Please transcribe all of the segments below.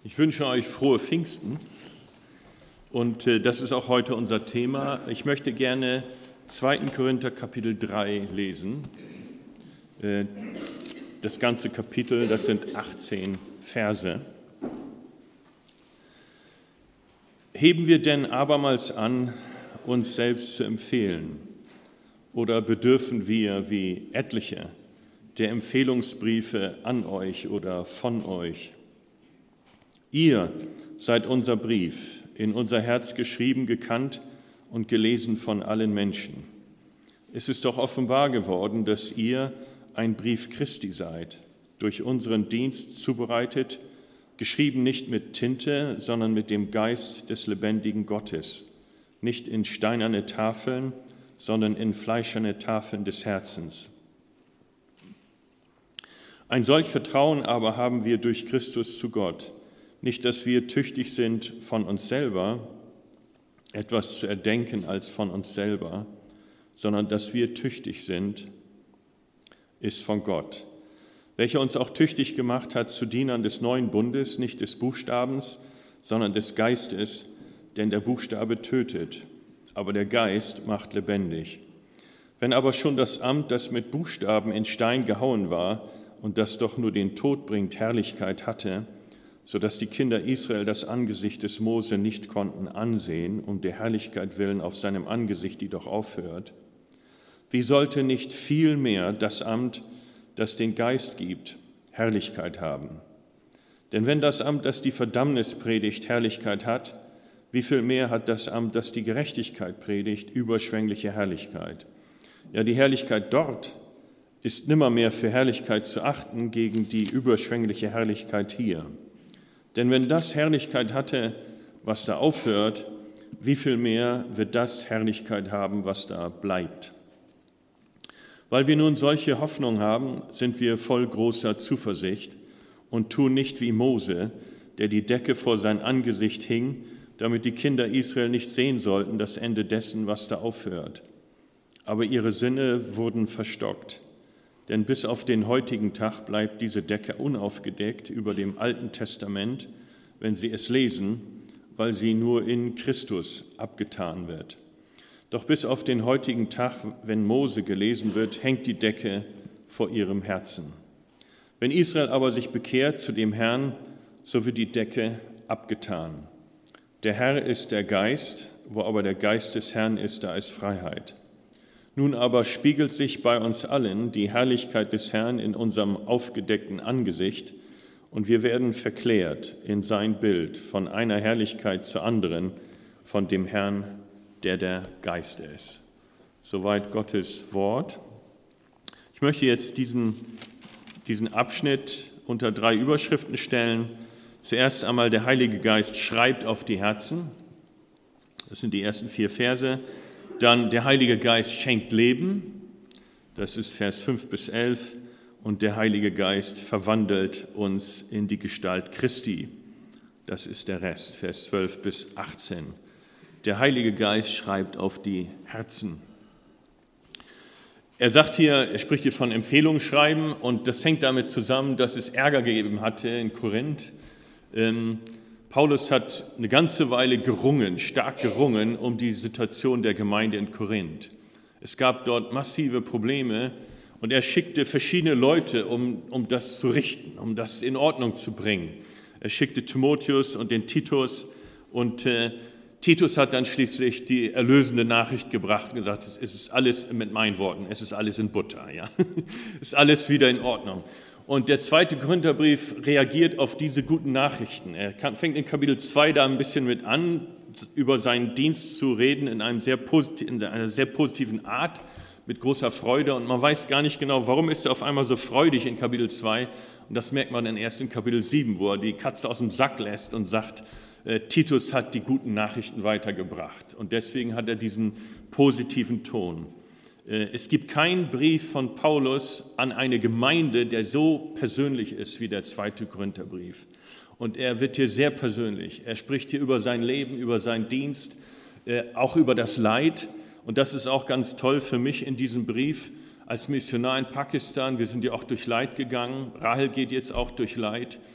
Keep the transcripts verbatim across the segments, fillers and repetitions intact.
Ich wünsche euch frohe Pfingsten und äh, das ist auch heute unser Thema. Ich möchte gerne zweiten Korinther Kapitel drei lesen. Äh, das ganze Kapitel, das sind achtzehn Verse. Heben wir denn abermals an, uns selbst zu empfehlen, oder bedürfen wir, wie etliche, der Empfehlungsbriefe an euch oder von euch? Ihr seid unser Brief, in unser Herz geschrieben, gekannt und gelesen von allen Menschen. Es ist doch offenbar geworden, dass ihr ein Brief Christi seid, durch unseren Dienst zubereitet, geschrieben nicht mit Tinte, sondern mit dem Geist des lebendigen Gottes, nicht in steinerne Tafeln, sondern in fleischerne Tafeln des Herzens. Ein solch Vertrauen aber haben wir durch Christus zu Gott, nicht, dass wir tüchtig sind, von uns selber etwas zu erdenken als von uns selber, sondern dass wir tüchtig sind, ist von Gott, welcher uns auch tüchtig gemacht hat zu Dienern des neuen Bundes, nicht des Buchstabens, sondern des Geistes, denn der Buchstabe tötet, aber der Geist macht lebendig. Wenn aber schon das Amt, das mit Buchstaben in Stein gehauen war und das doch nur den Tod bringt, Herrlichkeit hatte, sodass die Kinder Israel das Angesicht des Mose nicht konnten ansehen, um der Herrlichkeit willen auf seinem Angesicht, die doch aufhört, wie sollte nicht viel mehr das Amt, das den Geist gibt, Herrlichkeit haben? Denn wenn das Amt, das die Verdammnis predigt, Herrlichkeit hat, wie viel mehr hat das Amt, das die Gerechtigkeit predigt, überschwängliche Herrlichkeit? Ja, die Herrlichkeit dort ist nimmermehr für Herrlichkeit zu achten gegen die überschwängliche Herrlichkeit hier. Denn wenn das Herrlichkeit hatte, was da aufhört, wie viel mehr wird das Herrlichkeit haben, was da bleibt? Weil wir nun solche Hoffnung haben, sind wir voll großer Zuversicht und tun nicht wie Mose, der die Decke vor sein Angesicht hing, damit die Kinder Israel nicht sehen sollten das Ende dessen, was da aufhört. Aber ihre Sinne wurden verstockt. Denn bis auf den heutigen Tag bleibt diese Decke unaufgedeckt über dem Alten Testament, wenn Sie es lesen, weil sie nur in Christus abgetan wird. Doch bis auf den heutigen Tag, wenn Mose gelesen wird, hängt die Decke vor ihrem Herzen. Wenn Israel aber sich bekehrt zu dem Herrn, so wird die Decke abgetan. Der Herr ist der Geist, wo aber der Geist des Herrn ist, da ist Freiheit. Nun aber spiegelt sich bei uns allen die Herrlichkeit des Herrn in unserem aufgedeckten Angesicht und wir werden verklärt in sein Bild von einer Herrlichkeit zur anderen von dem Herrn, der der Geist ist. Soweit Gottes Wort. Ich möchte jetzt diesen, diesen Abschnitt unter drei Überschriften stellen. Zuerst einmal der Heilige Geist schreibt auf die Herzen. Das sind die ersten vier Verse. Dann der Heilige Geist schenkt Leben, das ist Vers fünf bis elf, und der Heilige Geist verwandelt uns in die Gestalt Christi, das ist der Rest, Vers zwölf bis achtzehn. Der Heilige Geist schreibt auf die Herzen. Er sagt hier, er spricht hier von Empfehlungsschreiben und das hängt damit zusammen, dass es Ärger gegeben hatte in Korinth. Ähm, Paulus hat eine ganze Weile gerungen, stark gerungen um die Situation der Gemeinde in Korinth. Es gab dort massive Probleme und er schickte verschiedene Leute, um, um das zu richten, um das in Ordnung zu bringen. Er schickte Timotheus und den Titus und äh, Titus hat dann schließlich die erlösende Nachricht gebracht und gesagt, es ist alles mit meinen Worten, es ist alles in Butter, ja, es ist alles wieder in Ordnung. Und der zweite Korintherbrief reagiert auf diese guten Nachrichten. Er fängt in Kapitel zwei da ein bisschen mit an, über seinen Dienst zu reden in, einem sehr posit- in einer sehr positiven Art, mit großer Freude. Und man weiß gar nicht genau, warum ist er auf einmal so freudig in Kapitel zwei. Und das merkt man dann erst in Kapitel sieben, wo er die Katze aus dem Sack lässt und sagt, äh, Titus hat die guten Nachrichten weitergebracht. Und deswegen hat er diesen positiven Ton. Es gibt keinen Brief von Paulus an eine Gemeinde, der so persönlich ist wie der zweite Korintherbrief. Und er wird hier sehr persönlich. Er spricht hier über sein Leben, über seinen Dienst, auch über das Leid. Und das ist auch ganz toll für mich in diesem Brief als Missionar in Pakistan. Wir sind ja auch durch Leid gegangen. Rahel geht jetzt auch durch Leid.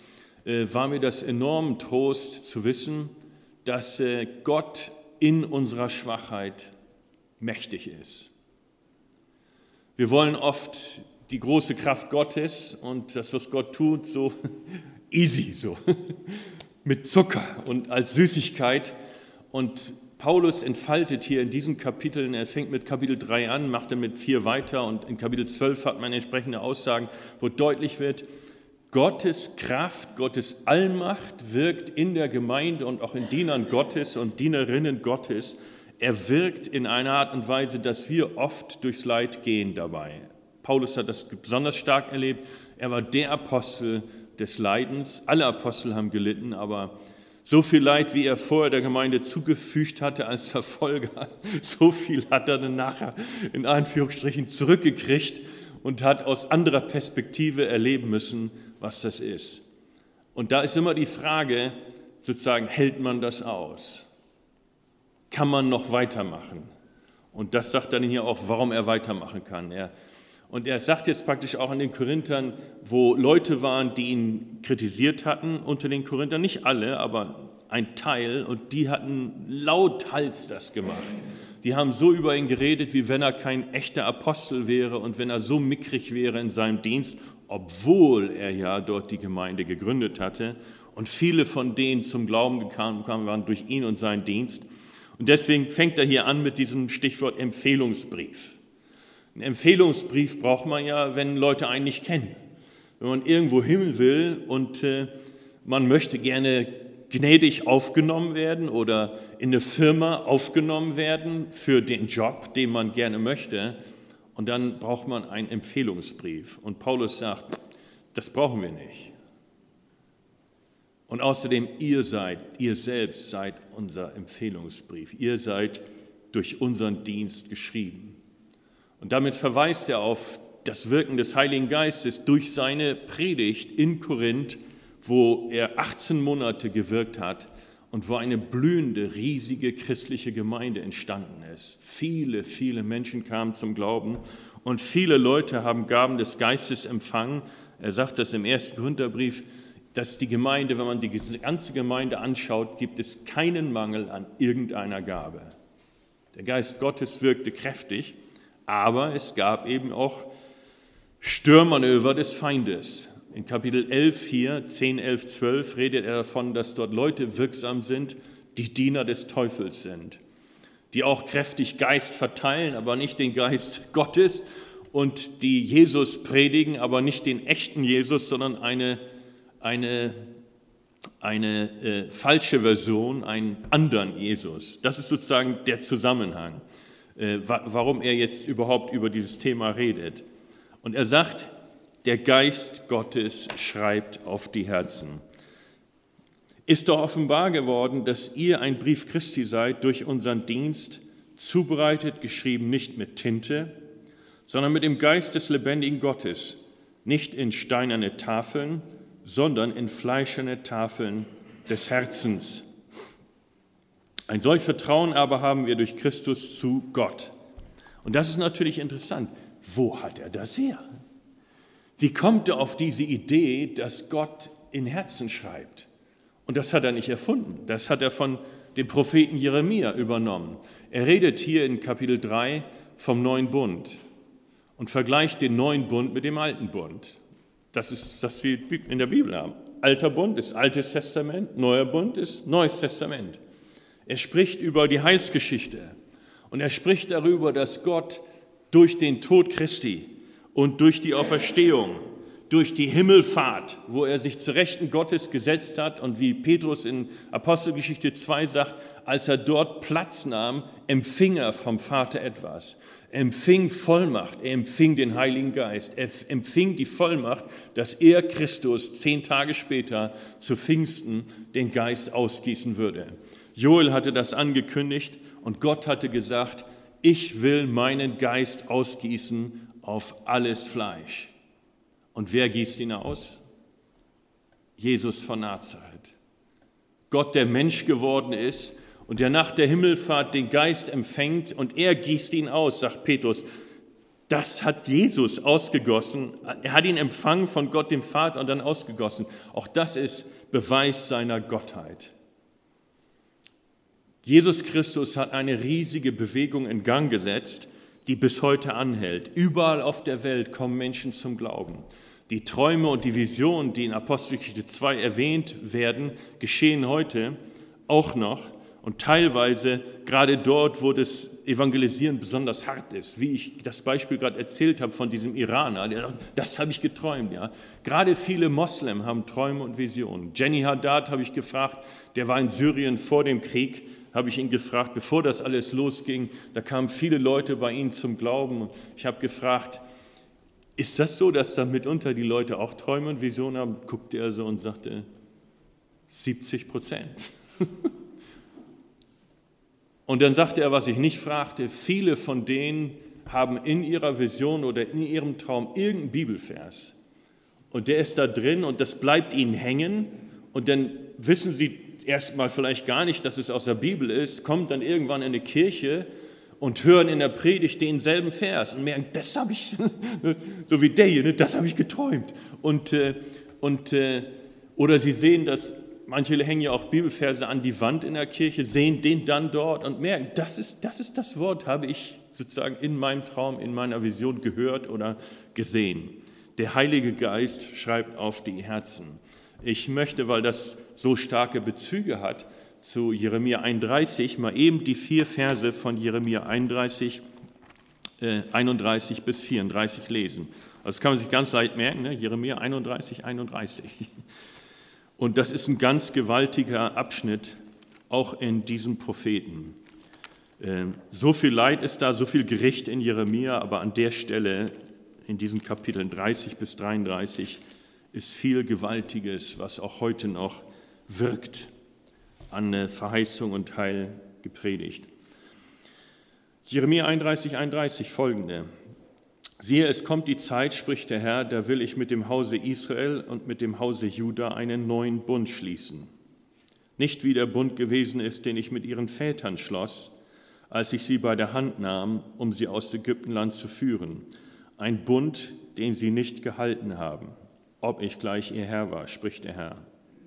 äh, war mir das enorm Trost zu wissen, dass äh, Gott in unserer Schwachheit mächtig ist. Wir wollen oft die große Kraft Gottes und das, was Gott tut, so easy, so mit Zucker und als Süßigkeit. Und Paulus entfaltet hier in diesen Kapiteln, er fängt mit Kapitel drei an, macht dann mit vier weiter und in Kapitel zwölf hat man entsprechende Aussagen, wo deutlich wird, Gottes Kraft, Gottes Allmacht wirkt in der Gemeinde und auch in Dienern Gottes und Dienerinnen Gottes. Er wirkt in einer Art und Weise, dass wir oft durchs Leid gehen dabei. Paulus hat das besonders stark erlebt. Er war der Apostel des Leidens. Alle Apostel haben gelitten, aber so viel Leid, wie er vorher der Gemeinde zugefügt hatte als Verfolger, so viel hat er dann nachher in Anführungsstrichen zurückgekriegt und hat aus anderer Perspektive erleben müssen, was das ist. Und da ist immer die Frage, sozusagen, hält man das aus? Kann man noch weitermachen? Und das sagt dann hier auch, warum er weitermachen kann. Er, und er sagt jetzt praktisch auch an den Korinthern, wo Leute waren, die ihn kritisiert hatten, unter den Korinthern, nicht alle, aber ein Teil, und die hatten lauthals das gemacht. Die haben so über ihn geredet, wie wenn er kein echter Apostel wäre und wenn er so mickrig wäre in seinem Dienst, obwohl er ja dort die Gemeinde gegründet hatte. Und viele von denen zum Glauben gekommen waren durch ihn und seinen Dienst. Und deswegen fängt er hier an mit diesem Stichwort Empfehlungsbrief. Einen Empfehlungsbrief braucht man ja, wenn Leute einen nicht kennen. Wenn man irgendwo hin will und äh, man möchte gerne gnädig aufgenommen werden oder in eine Firma aufgenommen werden für den Job, den man gerne möchte. Und dann braucht man einen Empfehlungsbrief. Und Paulus sagt, das brauchen wir nicht. Und außerdem, ihr seid, ihr selbst seid unser Empfehlungsbrief. Ihr seid durch unseren Dienst geschrieben. Und damit verweist er auf das Wirken des Heiligen Geistes durch seine Predigt in Korinth, wo er achtzehn Monate gewirkt hat und wo eine blühende, riesige christliche Gemeinde entstanden ist. Viele, viele Menschen kamen zum Glauben und viele Leute haben Gaben des Geistes empfangen. Er sagt das im ersten Korintherbrief, dass die Gemeinde, wenn man die ganze Gemeinde anschaut, gibt es keinen Mangel an irgendeiner Gabe. Der Geist Gottes wirkte kräftig, aber es gab eben auch Störmanöver des Feindes. In Kapitel elf hier, zehn, elf, zwölf, redet er davon, dass dort Leute wirksam sind, die Diener des Teufels sind, die auch kräftig Geist verteilen, aber nicht den Geist Gottes und die Jesus predigen, aber nicht den echten Jesus, sondern eine, eine, eine äh, falsche Version, einen anderen Jesus. Das ist sozusagen der Zusammenhang, äh, wa- warum er jetzt überhaupt über dieses Thema redet. Und er sagt, der Geist Gottes schreibt auf die Herzen. Ist doch offenbar geworden, dass ihr ein Brief Christi seid durch unseren Dienst, zubereitet, geschrieben nicht mit Tinte, sondern mit dem Geist des lebendigen Gottes, nicht in steinerne Tafeln, sondern in fleischerne Tafeln des Herzens. Ein solch Vertrauen aber haben wir durch Christus zu Gott. Und das ist natürlich interessant. Wo hat er das her? Wie kommt er auf diese Idee, dass Gott in Herzen schreibt? Und das hat er nicht erfunden. Das hat er von dem Propheten Jeremia übernommen. Er redet hier in Kapitel drei vom neuen Bund und vergleicht den neuen Bund mit dem alten Bund. Das ist, was wir in der Bibel haben. Alter Bund ist Altes Testament, neuer Bund ist Neues Testament. Er spricht über die Heilsgeschichte und er spricht darüber, dass Gott durch den Tod Christi und durch die Auferstehung, durch die Himmelfahrt, wo er sich zu Rechten Gottes gesetzt hat und wie Petrus in Apostelgeschichte zwei sagt, als er dort Platz nahm, empfing er vom Vater etwas. Er empfing Vollmacht, er empfing den Heiligen Geist, er empfing die Vollmacht, dass er Christus zehn Tage später zu Pfingsten den Geist ausgießen würde. Joel hatte das angekündigt und Gott hatte gesagt, ich will meinen Geist ausgießen auf alles Fleisch. Und wer gießt ihn aus? Jesus von Nazareth. Gott, der Mensch geworden ist und der nach der Himmelfahrt den Geist empfängt und er gießt ihn aus, sagt Petrus. Das hat Jesus ausgegossen. Er hat ihn empfangen von Gott, dem Vater, und dann ausgegossen. Auch das ist Beweis seiner Gottheit. Jesus Christus hat eine riesige Bewegung in Gang gesetzt, die bis heute anhält. Überall auf der Welt kommen Menschen zum Glauben. Die Träume und die Visionen, die in Apostelgeschichte zwei erwähnt werden, geschehen heute auch noch und teilweise gerade dort, wo das Evangelisieren besonders hart ist, wie ich das Beispiel gerade erzählt habe von diesem Iraner, der sagt, das habe ich geträumt. Ja. Gerade viele Moslem haben Träume und Visionen. Jenny Haddad habe ich gefragt, der war in Syrien vor dem Krieg, habe ich ihn gefragt, bevor das alles losging, da kamen viele Leute bei ihm zum Glauben. Ich habe gefragt, ist das so, dass da mitunter die Leute auch Träume und Visionen haben? Guckte er so und sagte, siebzig Prozent. Und dann sagte er, was ich nicht fragte, viele von denen haben in ihrer Vision oder in ihrem Traum irgendeinen Bibelvers. Und der ist da drin und das bleibt ihnen hängen und dann wissen sie erstmal vielleicht gar nicht, dass es aus der Bibel ist, kommt dann irgendwann in eine Kirche und hören in der Predigt denselben Vers und merken, das habe ich, so wie der hier, das habe ich geträumt. Und, und, oder sie sehen, dass manche hängen ja auch Bibelverse an die Wand in der Kirche, sehen den dann dort und merken, das ist, das ist das Wort, habe ich sozusagen in meinem Traum, in meiner Vision gehört oder gesehen. Der Heilige Geist schreibt auf die Herzen. Ich möchte, weil das so starke Bezüge hat zu Jeremia einunddreißig, mal eben die vier Verse von Jeremia einunddreißig, äh, einunddreißig bis vierunddreißig lesen. Also das kann man sich ganz leicht merken, ne? Jeremia einunddreißig, einunddreißig. Und das ist ein ganz gewaltiger Abschnitt, auch in diesem Propheten. Äh, so viel Leid ist da, so viel Gericht in Jeremia, aber an der Stelle, in diesen Kapiteln dreißig bis dreiunddreißig, ist viel Gewaltiges, was auch heute noch wirkt, an Verheißung und Heil gepredigt. Jeremia einunddreißig, einunddreißig folgende. Siehe, es kommt die Zeit, spricht der Herr, da will ich mit dem Hause Israel und mit dem Hause Juda einen neuen Bund schließen. Nicht wie der Bund gewesen ist, den ich mit ihren Vätern schloss, als ich sie bei der Hand nahm, um sie aus Ägyptenland zu führen. Ein Bund, den sie nicht gehalten haben, ob ich gleich ihr Herr war, spricht der Herr.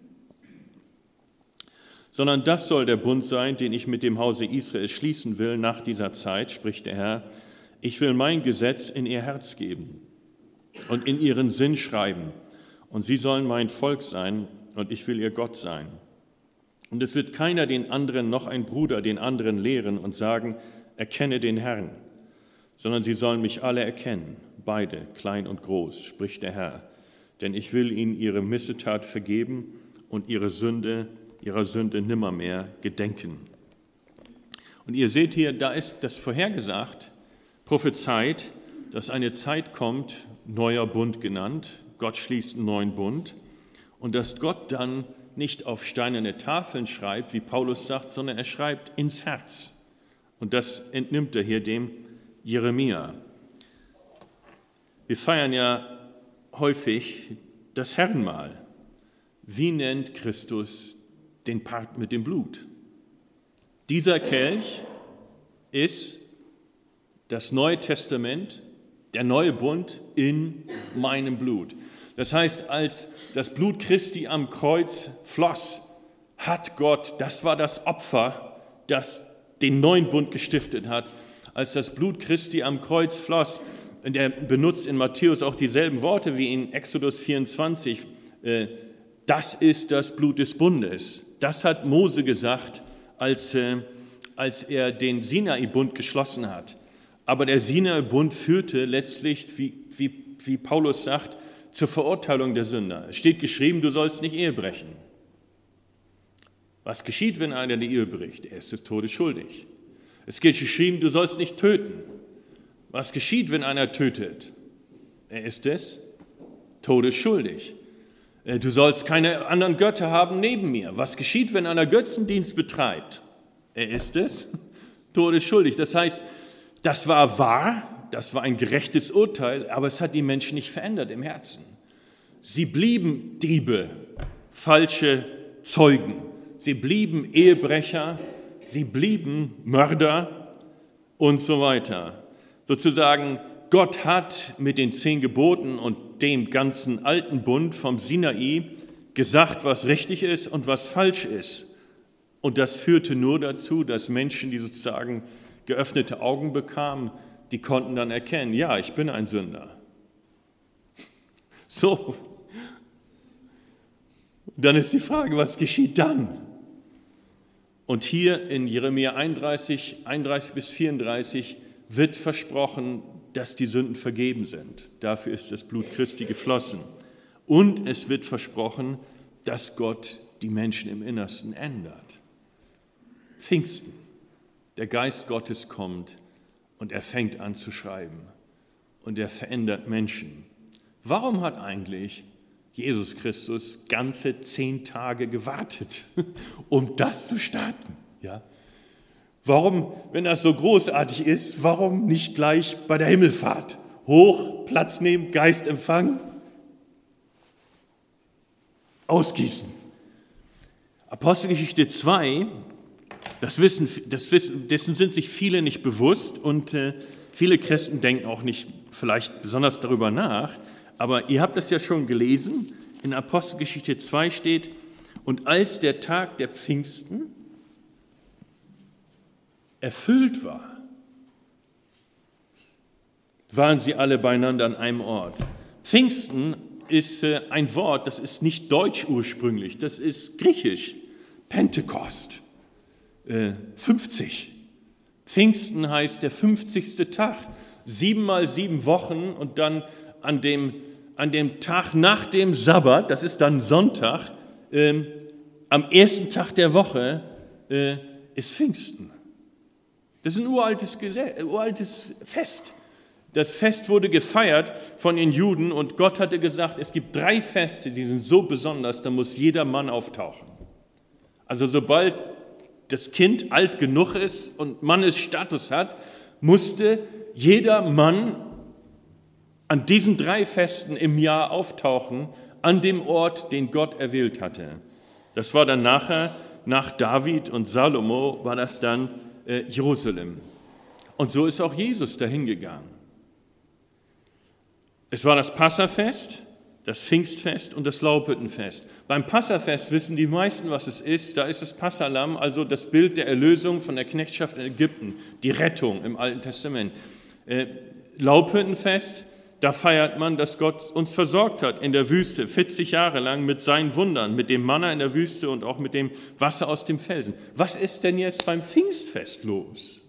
Sondern das soll der Bund sein, den ich mit dem Hause Israel schließen will nach dieser Zeit, spricht der Herr. Ich will mein Gesetz in ihr Herz geben und in ihren Sinn schreiben. Und sie sollen mein Volk sein und ich will ihr Gott sein. Und es wird keiner den anderen, noch ein Bruder den anderen lehren und sagen, erkenne den Herrn, sondern sie sollen mich alle erkennen, beide, klein und groß, spricht der Herr. Denn ich will ihnen ihre Missetat vergeben und ihre Sünde, ihrer Sünde nimmermehr gedenken. Und ihr seht hier, da ist das vorhergesagt, prophezeit, dass eine Zeit kommt, neuer Bund genannt, Gott schließt einen neuen Bund und dass Gott dann nicht auf steinerne Tafeln schreibt, wie Paulus sagt, sondern er schreibt ins Herz. Und das entnimmt er hier dem Jeremia. Wir feiern ja häufig das Herrenmahl. Wie nennt Christus den Part mit dem Blut? Dieser Kelch ist das Neue Testament, der neue Bund in meinem Blut. Das heißt, als das Blut Christi am Kreuz floss, hat Gott, das war das Opfer, das den neuen Bund gestiftet hat, als das Blut Christi am Kreuz floss, und er benutzt in Matthäus auch dieselben Worte wie in Exodus vierundzwanzig, äh, das ist das Blut des Bundes. Das hat Mose gesagt, als, äh, als er den Sinai-Bund geschlossen hat. Aber der Sinai-Bund führte letztlich, wie, wie, wie Paulus sagt, zur Verurteilung der Sünder. Es steht geschrieben, du sollst nicht Ehe brechen. Was geschieht, wenn einer die Ehe bricht? Er ist des Todes schuldig. Es steht geschrieben, du sollst nicht töten. Was geschieht, wenn einer tötet? Er ist des Todes schuldig. Du sollst keine anderen Götter haben neben mir. Was geschieht, wenn einer Götzendienst betreibt? Er ist des Todes schuldig. Das heißt, das war wahr, das war ein gerechtes Urteil, aber es hat die Menschen nicht verändert im Herzen. Sie blieben Diebe, falsche Zeugen. Sie blieben Ehebrecher, sie blieben Mörder und so weiter. Sozusagen, Gott hat mit den zehn Geboten und dem ganzen alten Bund vom Sinai gesagt, was richtig ist und was falsch ist. Und das führte nur dazu, dass Menschen, die sozusagen geöffnete Augen bekamen, die konnten dann erkennen, ja, ich bin ein Sünder. So, dann ist die Frage, was geschieht dann? Und hier in Jeremia einunddreißig, einunddreißig bis vierunddreißig wird versprochen, dass die Sünden vergeben sind. Dafür ist das Blut Christi geflossen. Und es wird versprochen, dass Gott die Menschen im Innersten ändert. Pfingsten, der Geist Gottes kommt und er fängt an zu schreiben und er verändert Menschen. Warum hat eigentlich Jesus Christus ganze zehn Tage gewartet, um das zu starten? Ja? Warum, wenn das so großartig ist, warum nicht gleich bei der Himmelfahrt? Hoch, Platz nehmen, Geist empfangen, ausgießen. Apostelgeschichte zwei, das wissen, das wissen, dessen sind sich viele nicht bewusst und äh, viele Christen denken auch nicht vielleicht besonders darüber nach, aber ihr habt das ja schon gelesen, in Apostelgeschichte zwei steht, und als der Tag der Pfingsten erfüllt war, waren sie alle beieinander an einem Ort. Pfingsten ist äh, ein Wort, das ist nicht deutsch ursprünglich, das ist griechisch, Pentekost, äh, fünfzig. Pfingsten heißt der fünfzigste Tag, sieben mal sieben Wochen und dann an dem An dem Tag nach dem Sabbat, das ist dann Sonntag, äh, am ersten Tag der Woche äh, ist Pfingsten. Das ist ein uraltes, Gesetz, uraltes Fest. Das Fest wurde gefeiert von den Juden und Gott hatte gesagt, es gibt drei Feste, die sind so besonders, da muss jeder Mann auftauchen. Also sobald das Kind alt genug ist und Mannesstatus hat, musste jeder Mann an diesen drei Festen im Jahr auftauchen, an dem Ort, den Gott erwählt hatte. Das war dann nachher, nach David und Salomo, war das dann äh, Jerusalem. Und so ist auch Jesus dahin gegangen. Es war das Passafest, das Pfingstfest und das Laubhüttenfest. Beim Passafest wissen die meisten, was es ist. Da ist das Passahlamm, also das Bild der Erlösung von der Knechtschaft in Ägypten, die Rettung im Alten Testament. Äh, Laubhüttenfest, da feiert man, dass Gott uns versorgt hat in der Wüste, vierzig Jahre lang mit seinen Wundern, mit dem Manna in der Wüste und auch mit dem Wasser aus dem Felsen. Was ist denn jetzt beim Pfingstfest los?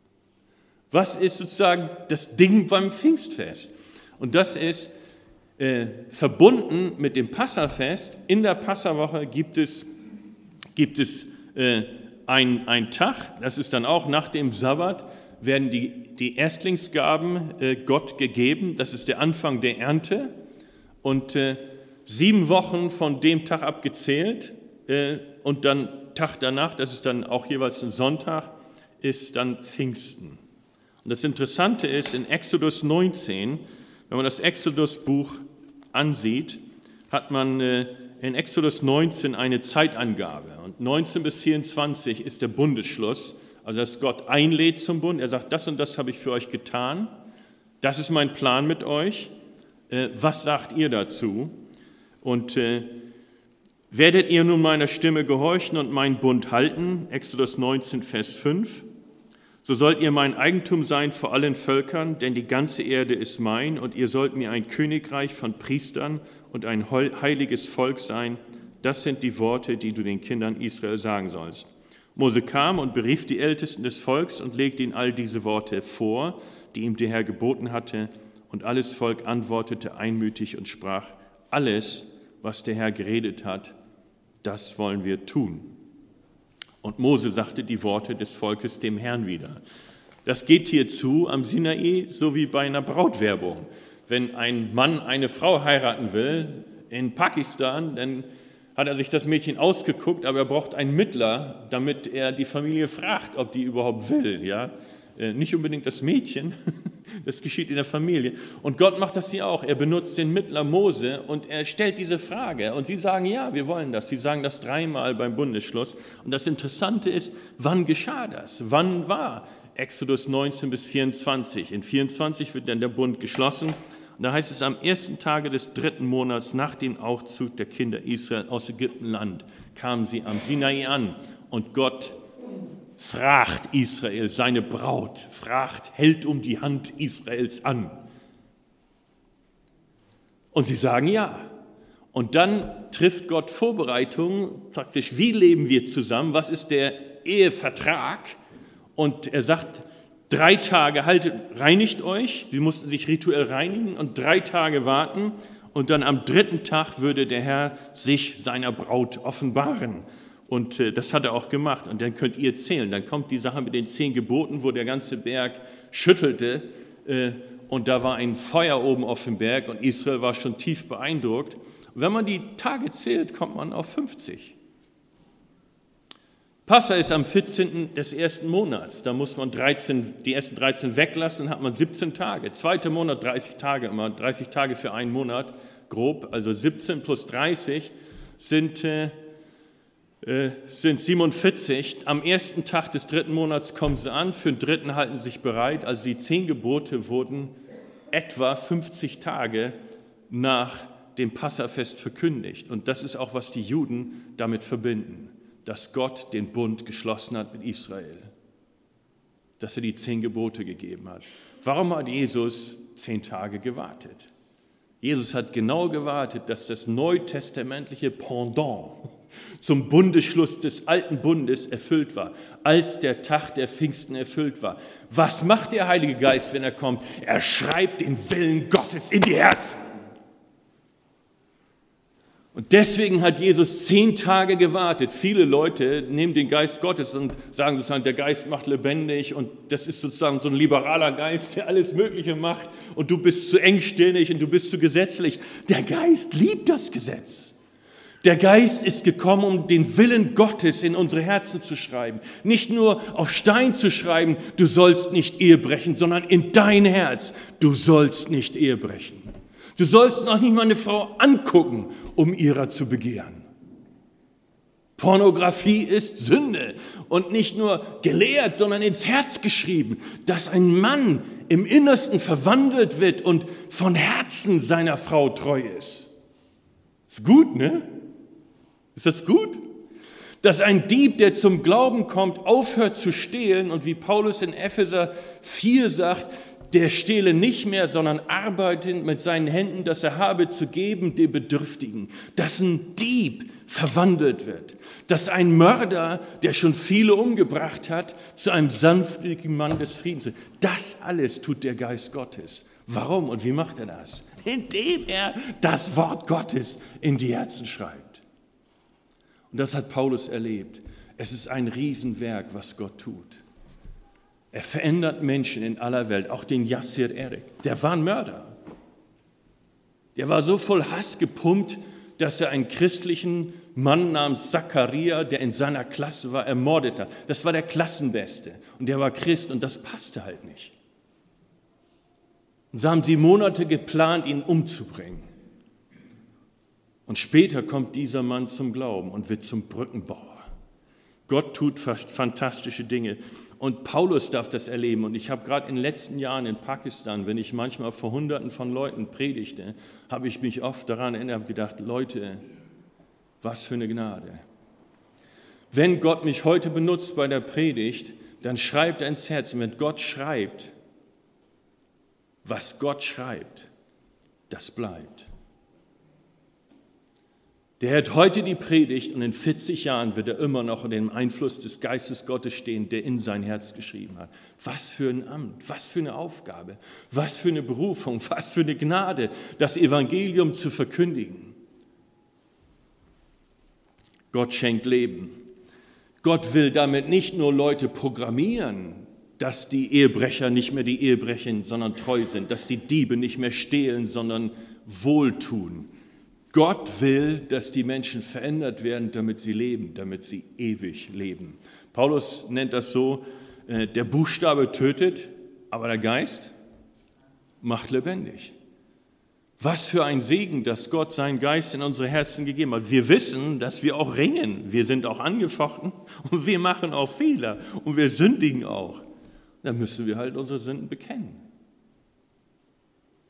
Was ist sozusagen das Ding beim Pfingstfest? Und das ist äh, verbunden mit dem Passafest. In der Passawoche gibt es, gibt es äh, einen Tag, das ist dann auch nach dem Sabbat, werden die, die Erstlingsgaben äh, Gott gegeben. Das ist der Anfang der Ernte. Und äh, sieben Wochen von dem Tag abgezählt äh, und dann Tag danach, das ist dann auch jeweils ein Sonntag, ist dann Pfingsten. Und das Interessante ist, in Exodus neunzehn, wenn man das Exodus-Buch ansieht, hat man äh, in Exodus neunzehn eine Zeitangabe. Und neunzehn bis vierundzwanzig ist der Bundesschluss, also dass Gott einlädt zum Bund. Er sagt, das und das habe ich für euch getan. Das ist mein Plan mit euch. Äh, was sagt ihr dazu? Und äh, werdet ihr nun meiner Stimme gehorchen und meinen Bund halten? Exodus neunzehn, Vers fünf. So sollt ihr mein Eigentum sein vor allen Völkern, denn die ganze Erde ist mein, und ihr sollt mir ein Königreich von Priestern und ein heiliges Volk sein. Das sind die Worte, die du den Kindern Israel sagen sollst. Mose kam und berief die Ältesten des Volks und legte ihnen all diese Worte vor, die ihm der Herr geboten hatte. Und alles Volk antwortete einmütig und sprach, alles, was der Herr geredet hat, das wollen wir tun. Und Mose sagte die Worte des Volkes dem Herrn wieder. Das geht hier zu am Sinai, so wie bei einer Brautwerbung. Wenn ein Mann eine Frau heiraten will in Pakistan, dann hat er sich das Mädchen ausgeguckt, aber er braucht einen Mittler, damit er die Familie fragt, ob die überhaupt will. Ja? Nicht unbedingt das Mädchen, das geschieht in der Familie. Und Gott macht das hier auch. Er benutzt den Mittler Mose und er stellt diese Frage. Und sie sagen, ja, wir wollen das. Sie sagen das dreimal beim Bundesschluss. Und das Interessante ist, wann geschah das? Wann war Exodus neunzehn bis vierundzwanzig? In vierundzwanzig wird dann der Bund geschlossen Und da heißt es, am ersten Tage des dritten Monats nach dem Auszug der Kinder Israel aus Ägyptenland kamen sie am Sinai an und Gott fragt Israel, seine Braut, fragt, hält um die Hand Israels an. Und sie sagen ja. Und dann trifft Gott Vorbereitungen, praktisch, wie leben wir zusammen, was ist der Ehevertrag? Und er sagt, drei Tage haltet, reinigt euch, sie mussten sich rituell reinigen und drei Tage warten und dann am dritten Tag würde der Herr sich seiner Braut offenbaren. Und äh, das hat er auch gemacht und dann könnt ihr zählen. Dann kommt die Sache mit den zehn Geboten, wo der ganze Berg schüttelte äh, und da war ein Feuer oben auf dem Berg und Israel war schon tief beeindruckt. Und wenn man die Tage zählt, kommt man auf fünfzig. Passa ist am vierzehnten des ersten Monats. Da muss man dreizehn, die ersten dreizehn weglassen, hat man siebzehn Tage. Zweiter Monat dreißig Tage, immer dreißig Tage für einen Monat, grob. Also siebzehn plus dreißig sind, äh, sind siebenundvierzig. Am ersten Tag des dritten Monats kommen sie an, für den dritten halten sie sich bereit. Also die zehn Gebote wurden etwa fünfzig Tage nach dem Passafest verkündigt. Und das ist auch, was die Juden damit verbinden, dass Gott den Bund geschlossen hat mit Israel, dass er die zehn Gebote gegeben hat. Warum hat Jesus zehn Tage gewartet? Jesus hat genau gewartet, dass das neutestamentliche Pendant zum Bundesschluss des alten Bundes erfüllt war, als der Tag der Pfingsten erfüllt war. Was macht der Heilige Geist, wenn er kommt? Er schreibt den Willen Gottes in die Herzen. Und deswegen hat Jesus zehn Tage gewartet. Viele Leute nehmen den Geist Gottes und sagen sozusagen, der Geist macht lebendig und das ist sozusagen so ein liberaler Geist, der alles Mögliche macht und du bist zu engstirnig und du bist zu gesetzlich. Der Geist liebt das Gesetz. Der Geist ist gekommen, um den Willen Gottes in unsere Herzen zu schreiben. Nicht nur auf Stein zu schreiben, du sollst nicht Ehe brechen, sondern in dein Herz, du sollst nicht Ehe brechen. Du sollst noch nicht mal eine Frau angucken, um ihrer zu begehren. Pornografie ist Sünde und nicht nur gelehrt, sondern ins Herz geschrieben, dass ein Mann im Innersten verwandelt wird und von Herzen seiner Frau treu ist. Ist gut, ne? Ist das gut? Dass ein Dieb, der zum Glauben kommt, aufhört zu stehlen und wie Paulus in Epheser vier sagt, der stehle nicht mehr, sondern arbeitet mit seinen Händen, das er habe zu geben, den Bedürftigen. Dass ein Dieb verwandelt wird. Dass ein Mörder, der schon viele umgebracht hat, zu einem sanftmütigen Mann des Friedens wird. Das alles tut der Geist Gottes. Warum und wie macht er das? Indem er das Wort Gottes in die Herzen schreibt. Und das hat Paulus erlebt. Es ist ein Riesenwerk, was Gott tut. Er verändert Menschen in aller Welt, auch den Yassir Erik. Der war ein Mörder. Der war so voll Hass gepumpt, dass er einen christlichen Mann namens Zachariah, der in seiner Klasse war, ermordet hat. Das war der Klassenbeste und der war Christ und das passte halt nicht. Und so haben sie Monate geplant, ihn umzubringen. Und später kommt dieser Mann zum Glauben und wird zum Brückenbauer. Gott tut fantastische Dinge. Und Paulus darf das erleben. Und ich habe gerade in den letzten Jahren in Pakistan, wenn ich manchmal vor Hunderten von Leuten predigte, habe ich mich oft daran erinnert und gedacht, Leute, was für eine Gnade. Wenn Gott mich heute benutzt bei der Predigt, dann schreibt er ins Herz. Und wenn Gott schreibt, was Gott schreibt, das bleibt. Der hört heute die Predigt und in vierzig Jahren wird er immer noch unter dem Einfluss des Geistes Gottes stehen, der in sein Herz geschrieben hat. Was für ein Amt, was für eine Aufgabe, was für eine Berufung, was für eine Gnade, das Evangelium zu verkündigen. Gott schenkt Leben. Gott will damit nicht nur Leute programmieren, dass die Ehebrecher nicht mehr die Ehebrecher, sondern treu sind, dass die Diebe nicht mehr stehlen, sondern wohltun. Gott will, dass die Menschen verändert werden, damit sie leben, damit sie ewig leben. Paulus nennt das so, der Buchstabe tötet, aber der Geist macht lebendig. Was für ein Segen, dass Gott seinen Geist in unsere Herzen gegeben hat. Wir wissen, dass wir auch ringen, wir sind auch angefochten und wir machen auch Fehler und wir sündigen auch. Dann müssen wir halt unsere Sünden bekennen.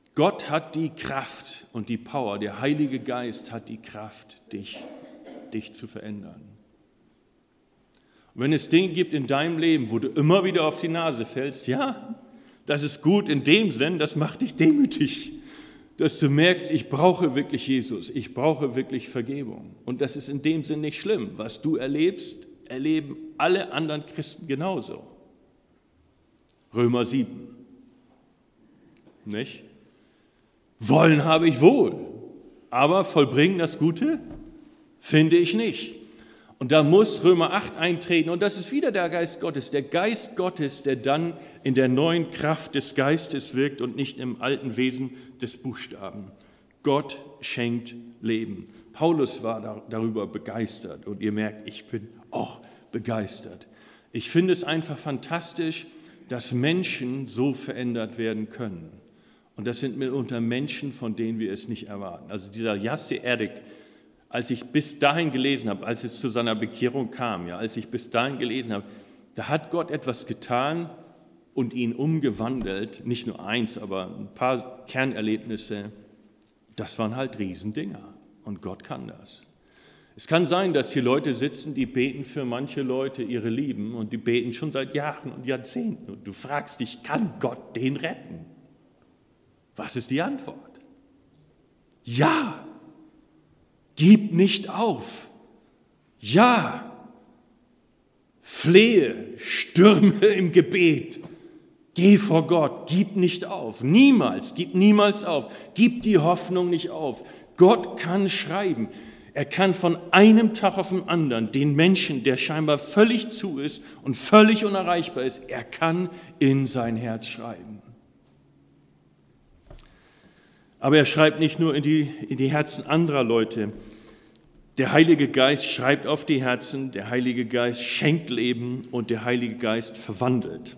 Gott hat die Kraft und die Power, der Heilige Geist hat die Kraft, dich, dich zu verändern. Und wenn es Dinge gibt in deinem Leben, wo du immer wieder auf die Nase fällst, ja, das ist gut in dem Sinn, das macht dich demütig, dass du merkst, ich brauche wirklich Jesus, ich brauche wirklich Vergebung. Und das ist in dem Sinn nicht schlimm. Was du erlebst, erleben alle anderen Christen genauso. Römer sieben. Nicht? Wollen habe ich wohl, aber vollbringen das Gute finde ich nicht. Und da muss Römer acht eintreten und das ist wieder der Geist Gottes, der Geist Gottes, der dann in der neuen Kraft des Geistes wirkt und nicht im alten Wesen des Buchstaben. Gott schenkt Leben. Paulus war darüber begeistert und ihr merkt, ich bin auch begeistert. Ich finde es einfach fantastisch, dass Menschen so verändert werden können. Und das sind mitunter Menschen, von denen wir es nicht erwarten. Also dieser Jasse Erik, als ich bis dahin gelesen habe, als es zu seiner Bekehrung kam, ja, als ich bis dahin gelesen habe, da hat Gott etwas getan und ihn umgewandelt, nicht nur eins, aber ein paar Kernerlebnisse, das waren halt Riesendinger und Gott kann das. Es kann sein, dass hier Leute sitzen, die beten für manche Leute ihre Lieben und die beten schon seit Jahren und Jahrzehnten und du fragst dich, kann Gott den retten? Was ist die Antwort? Ja! Gib nicht auf. Ja, flehe, stürme im Gebet. Geh vor Gott, gib nicht auf. Niemals, gib niemals auf. Gib die Hoffnung nicht auf. Gott kann schreiben. Er kann von einem Tag auf den anderen den Menschen, der scheinbar völlig zu ist und völlig unerreichbar ist, er kann in sein Herz schreiben. Aber er schreibt nicht nur in die, in die Herzen anderer Leute. Der Heilige Geist schreibt auf die Herzen, der Heilige Geist schenkt Leben und der Heilige Geist verwandelt.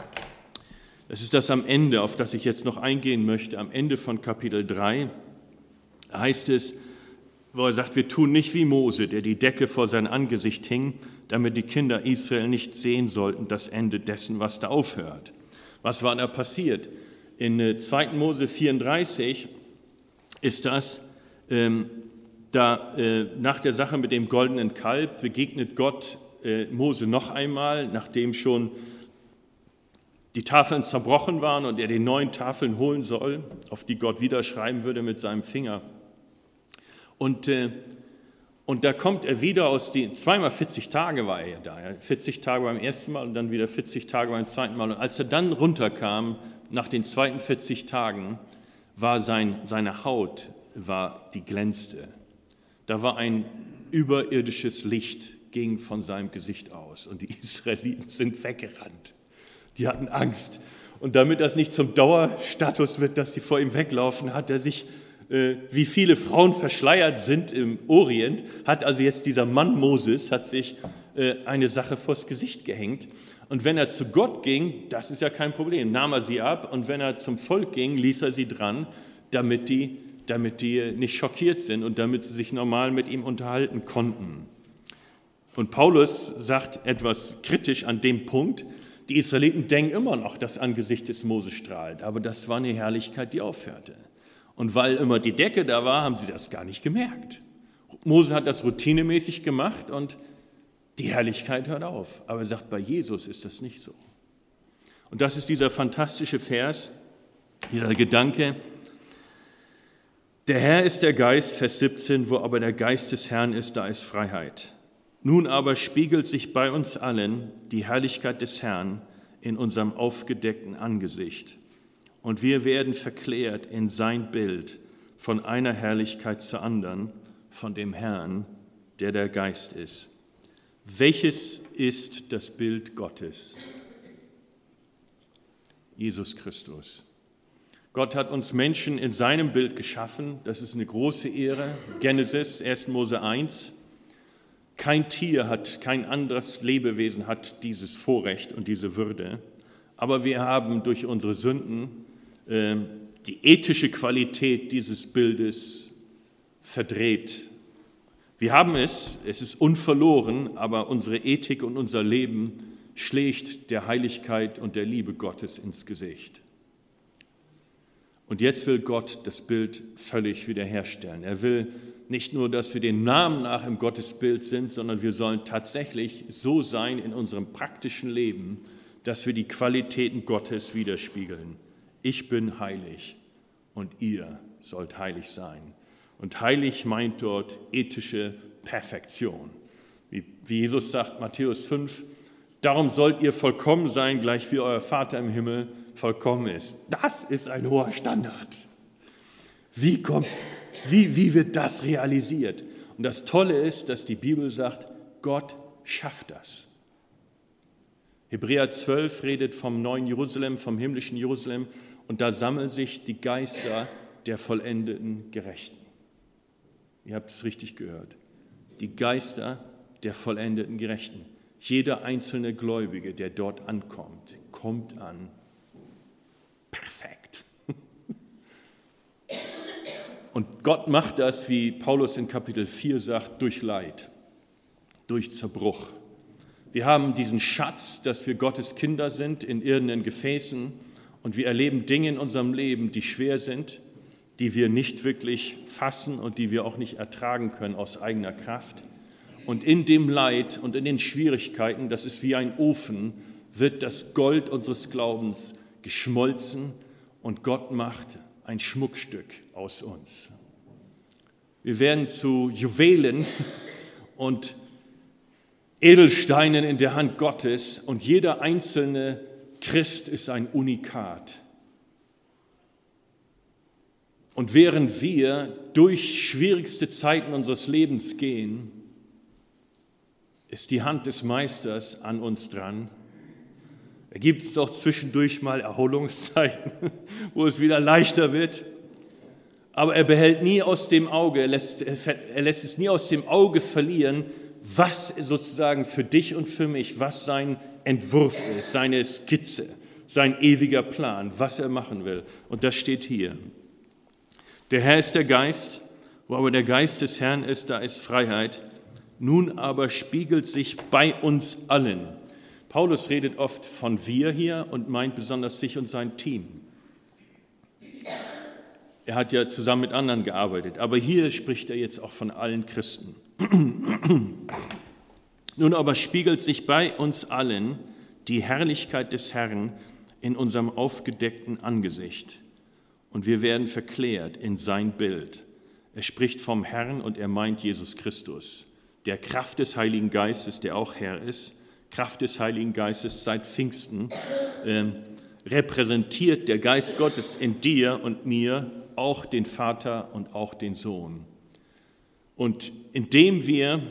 Das ist das am Ende, auf das ich jetzt noch eingehen möchte. Am Ende von Kapitel drei heißt es, wo er sagt, wir tun nicht wie Mose, der die Decke vor sein Angesicht hing, damit die Kinder Israel nicht sehen sollten, das Ende dessen, was da aufhört. Was war da passiert? In zweiten Mose vierunddreißig ist das, ähm, da äh, nach der Sache mit dem goldenen Kalb begegnet Gott äh, Mose noch einmal, nachdem schon die Tafeln zerbrochen waren und er die neuen Tafeln holen soll, auf die Gott wieder schreiben würde mit seinem Finger. Und, äh, und da kommt er wieder aus den, zweimal vierzig Tage war er ja da, ja, vierzig Tage beim ersten Mal und dann wieder vierzig Tage beim zweiten Mal. Und als er dann runterkam, nach den zweiten vierzig Tagen, war sein, seine Haut, war, die glänzte. Da war ein überirdisches Licht, ging von seinem Gesicht aus und die Israeliten sind weggerannt. Die hatten Angst. Und damit das nicht zum Dauerstatus wird, dass die vor ihm weglaufen, hat er sich, äh, wie viele Frauen verschleiert sind im Orient, hat also jetzt dieser Mann Moses, hat sich äh, eine Sache vors Gesicht gehängt. Und wenn er zu Gott ging, das ist ja kein Problem, nahm er sie ab. Und wenn er zum Volk ging, ließ er sie dran, damit die, damit die nicht schockiert sind und damit sie sich normal mit ihm unterhalten konnten. Und Paulus sagt etwas kritisch an dem Punkt, die Israeliten denken immer noch, das Angesicht des Mose strahlt, aber das war eine Herrlichkeit, die aufhörte. Und weil immer die Decke da war, haben sie das gar nicht gemerkt. Mose hat das routinemäßig gemacht und die Herrlichkeit hört auf. Aber er sagt, bei Jesus ist das nicht so. Und das ist dieser fantastische Vers, dieser Gedanke, der Herr ist der Geist, Vers siebzehn, wo aber der Geist des Herrn ist, da ist Freiheit. Nun aber spiegelt sich bei uns allen die Herrlichkeit des Herrn in unserem aufgedeckten Angesicht. Und wir werden verklärt in sein Bild von einer Herrlichkeit zur anderen, von dem Herrn, der der Geist ist. Welches ist das Bild Gottes? Jesus Christus. Gott hat uns Menschen in seinem Bild geschaffen. Das ist eine große Ehre. Genesis, erster Mose eins. Kein Tier hat, kein anderes Lebewesen hat dieses Vorrecht und diese Würde. Aber wir haben durch unsere Sünden äh, die ethische Qualität dieses Bildes verdreht. Wir haben es, es ist unverloren, aber unsere Ethik und unser Leben schlägt der Heiligkeit und der Liebe Gottes ins Gesicht. Und jetzt will Gott das Bild völlig wiederherstellen. Er will nicht nur, dass wir den Namen nach im Gottesbild sind, sondern wir sollen tatsächlich so sein in unserem praktischen Leben, dass wir die Qualitäten Gottes widerspiegeln. Ich bin heilig und ihr sollt heilig sein. Und heilig meint dort ethische Perfektion. Wie, wie Jesus sagt, Matthäus fünf, darum sollt ihr vollkommen sein, gleich wie euer Vater im Himmel vollkommen ist. Das ist ein hoher Standard. Wie, kommt, wie, wie wird das realisiert? Und das Tolle ist, dass die Bibel sagt, Gott schafft das. Hebräer zwölf redet vom neuen Jerusalem, vom himmlischen Jerusalem, und da sammeln sich die Geister der vollendeten Gerechten. Ihr habt es richtig gehört. Die Geister der vollendeten Gerechten. Jeder einzelne Gläubige, der dort ankommt, kommt an perfekt. Und Gott macht das, wie Paulus in Kapitel vier sagt, durch Leid, durch Zerbruch. Wir haben diesen Schatz, dass wir Gottes Kinder sind in irdenen Gefäßen, und wir erleben Dinge in unserem Leben, die schwer sind, die wir nicht wirklich fassen und die wir auch nicht ertragen können aus eigener Kraft. Und in dem Leid und in den Schwierigkeiten, das ist wie ein Ofen, wird das Gold unseres Glaubens geschmolzen und Gott macht ein Schmuckstück aus uns. Wir werden zu Juwelen und Edelsteinen in der Hand Gottes, und jeder einzelne Christ ist ein Unikat. Und während wir durch schwierigste Zeiten unseres Lebens gehen, ist die Hand des Meisters an uns dran. Da gibt es auch zwischendurch mal Erholungszeiten, wo es wieder leichter wird. Aber er behält nie aus dem Auge, er lässt, er lässt es nie aus dem Auge verlieren, was sozusagen für dich und für mich, was sein Entwurf ist, seine Skizze, sein ewiger Plan, was er machen will. Und das steht hier. Der Herr ist der Geist, wo aber der Geist des Herrn ist, da ist Freiheit. Nun aber spiegelt sich bei uns allen. Paulus redet oft von wir hier und meint besonders sich und sein Team. Er hat ja zusammen mit anderen gearbeitet, aber hier spricht er jetzt auch von allen Christen. Nun aber spiegelt sich bei uns allen die Herrlichkeit des Herrn in unserem aufgedeckten Angesicht, und wir werden verklärt in sein Bild. Er spricht vom Herrn und er meint Jesus Christus, der Kraft des Heiligen Geistes, der auch Herr ist, Kraft des Heiligen Geistes seit Pfingsten, äh, repräsentiert der Geist Gottes in dir und mir auch den Vater und auch den Sohn. Und indem wir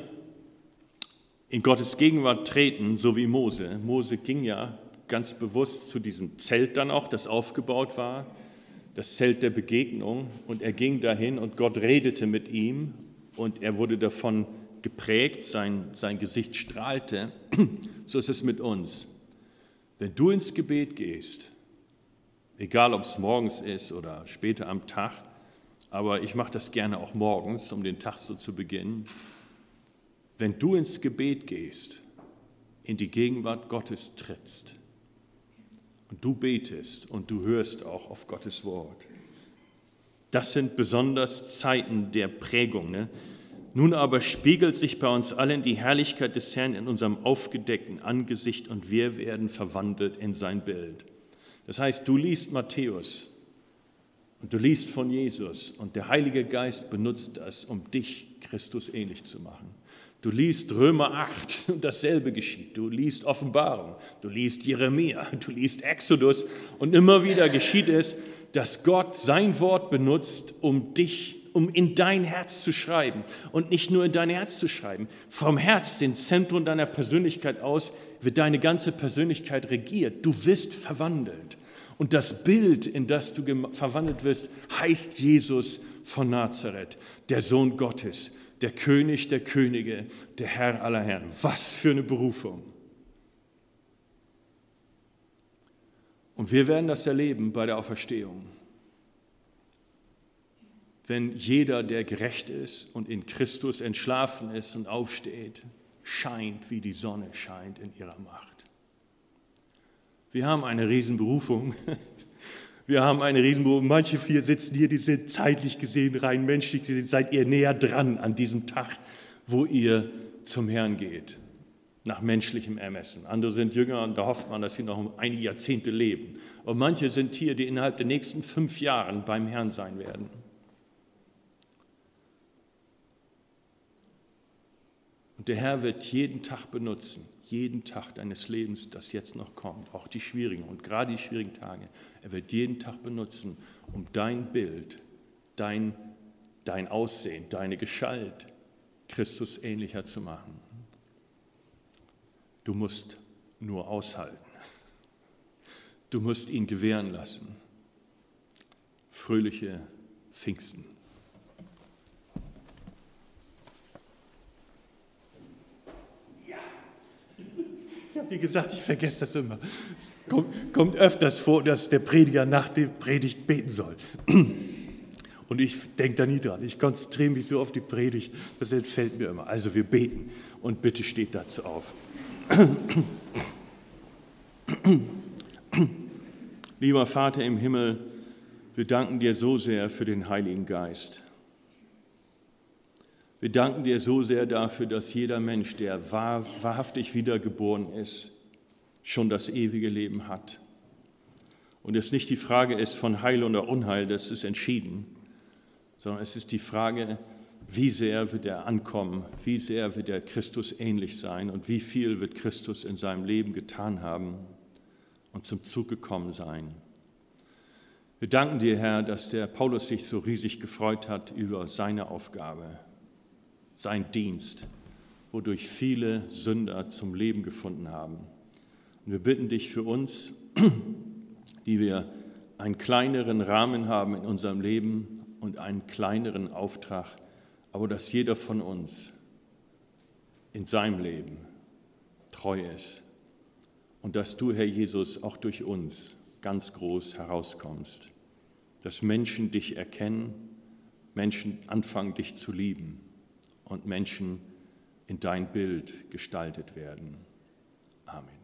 in Gottes Gegenwart treten, so wie Mose, Mose ging ja ganz bewusst zu diesem Zelt dann auch, das aufgebaut war, das Zelt der Begegnung, und er ging dahin und Gott redete mit ihm und er wurde davon geprägt, sein, sein Gesicht strahlte. So ist es mit uns. Wenn du ins Gebet gehst, egal ob es morgens ist oder später am Tag, aber ich mache das gerne auch morgens, um den Tag so zu beginnen. Wenn du ins Gebet gehst, in die Gegenwart Gottes trittst und du betest und du hörst auch auf Gottes Wort, das sind besonders Zeiten der Prägung. Ne? Nun aber spiegelt sich bei uns allen die Herrlichkeit des Herrn in unserem aufgedeckten Angesicht und wir werden verwandelt in sein Bild. Das heißt, du liest Matthäus und du liest von Jesus und der Heilige Geist benutzt das, um dich Christus ähnlich zu machen. Du liest Römer acht und dasselbe geschieht. Du liest Offenbarung, du liest Jeremia, du liest Exodus und immer wieder geschieht es, dass Gott sein Wort benutzt, um dich, um in dein Herz zu schreiben und nicht nur in dein Herz zu schreiben. Vom Herz, dem Zentrum deiner Persönlichkeit aus, wird deine ganze Persönlichkeit regiert. Du wirst verwandelt. Und das Bild, in das du verwandelt wirst, heißt Jesus von Nazareth, der Sohn Gottes, der König der Könige, der Herr aller Herren. Was für eine Berufung. Und wir werden das erleben bei der Auferstehung. Wenn jeder, der gerecht ist und in Christus entschlafen ist und aufsteht, scheint, wie die Sonne scheint in ihrer Macht. Wir haben eine Riesenberufung Wir haben eine Riesenprobe. Manche hier sitzen hier, die sind zeitlich gesehen, rein menschlich gesehen, seid ihr näher dran an diesem Tag, wo ihr zum Herrn geht, nach menschlichem Ermessen. Andere sind jünger und da hofft man, dass sie noch einige Jahrzehnte leben. Und manche sind hier, die innerhalb der nächsten fünf Jahren beim Herrn sein werden. Und der Herr wird jeden Tag benutzen, jeden Tag deines Lebens, das jetzt noch kommt, auch die schwierigen und gerade die schwierigen Tage. Er wird jeden Tag benutzen, um dein Bild, dein, dein Aussehen, deine Gestalt Christus ähnlicher zu machen. Du musst nur aushalten. Du musst ihn gewähren lassen. Fröhliche Pfingsten. Ja. Ich habe dir gesagt, ich vergesse das immer. Es kommt, kommt öfters vor, dass der Prediger nach der Predigt beten soll. Und ich denke da nie dran. Ich konzentriere mich so auf die Predigt, das entfällt mir immer. Also wir beten und bitte steht dazu auf. Lieber Vater im Himmel, wir danken dir so sehr für den Heiligen Geist. Wir danken dir so sehr dafür, dass jeder Mensch, der wahr, wahrhaftig wiedergeboren ist, schon das ewige Leben hat. Und es nicht die Frage ist von Heil oder Unheil, das ist entschieden, sondern es ist die Frage, wie sehr wird er ankommen, wie sehr wird er Christus ähnlich sein und wie viel wird Christus in seinem Leben getan haben und zum Zug gekommen sein. Wir danken dir, Herr, dass der Paulus sich so riesig gefreut hat über seine Aufgabe, sein Dienst, wodurch viele Sünder zum Leben gefunden haben. Und wir bitten dich für uns, die wir einen kleineren Rahmen haben in unserem Leben und einen kleineren Auftrag, aber dass jeder von uns in seinem Leben treu ist und dass du, Herr Jesus, auch durch uns ganz groß herauskommst, dass Menschen dich erkennen, Menschen anfangen, dich zu lieben und Menschen in dein Bild gestaltet werden. Amen.